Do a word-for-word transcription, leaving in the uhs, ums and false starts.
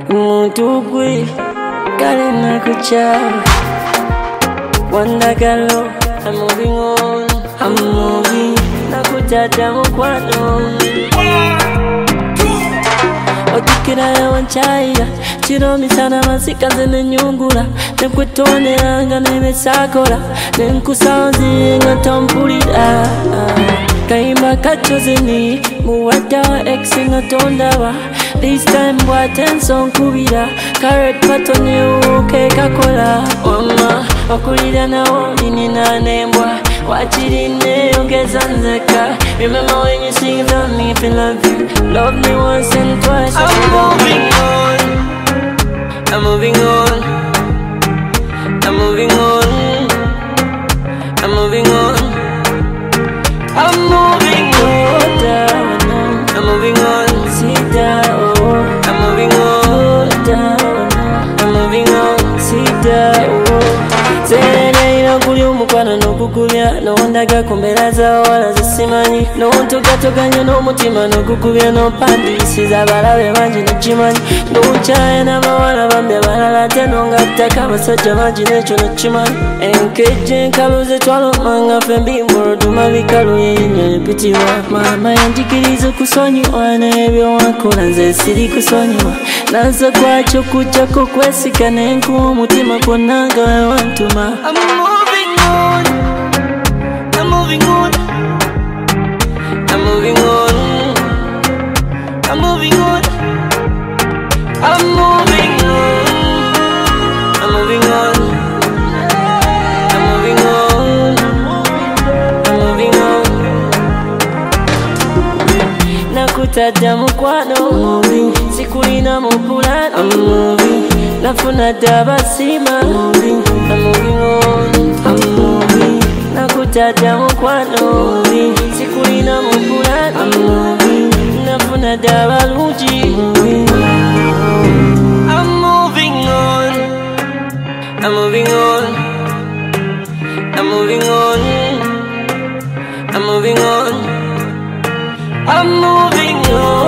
Mutugwe kale nakuchaba Wandagalo, I'm moving on, I'm moving Nakutata mukwano Odukira ya wanchaya Chiromi sana masika zene nyungula Nekwetonelanga nemesakola Nenkusanzi nga tompulira Kaimba kachozeni Muwada wa exi nga tondawa This time watenso nkubira Carrot patoni uke kakola Oma wakulira nawo nini nanembwa Wachirine ongeza nzeka Remember when you sing about me if I love you Love me once and twice I'm moving on I'm moving on I'm moving on I'm moving on I'm moving on I'm moving on Sit down I'm moving on I'm moving on Sit down Sene ina kuli umukwana no kukubya No ondaga kumbera za wala zisimanyi No ontoka toka nyo no mutima no kukubya No pandisi za balawe manji no chimanyi No uchaye na mawala bambya balala Teno nga taka basajja manji necho no chimanyi Enkeje nkaluze twalo manga fembi mboro Tumabikalu yinyo nepitiwa Mama yanjikirizo kusonyiwa Nebyo wakola nze siri kusonyiwa Nanza kwacho kuchako kwesika Nenku umutima konanga we wantuma I'm moving on I'm moving on I'm moving on I'm moving on I'm moving on I'm moving on I'm moving on I'm moving on Nakutaja mukwano moving Sikulina mupulano I'm moving Nafuna dabasima moving I'm moving on I'm moving Nakutaja mukwano moving Sikulina mupulano I'm moving Nafuna dabaluji moving I'm moving on I'm moving on I'm moving on I'm moving on I'm moving on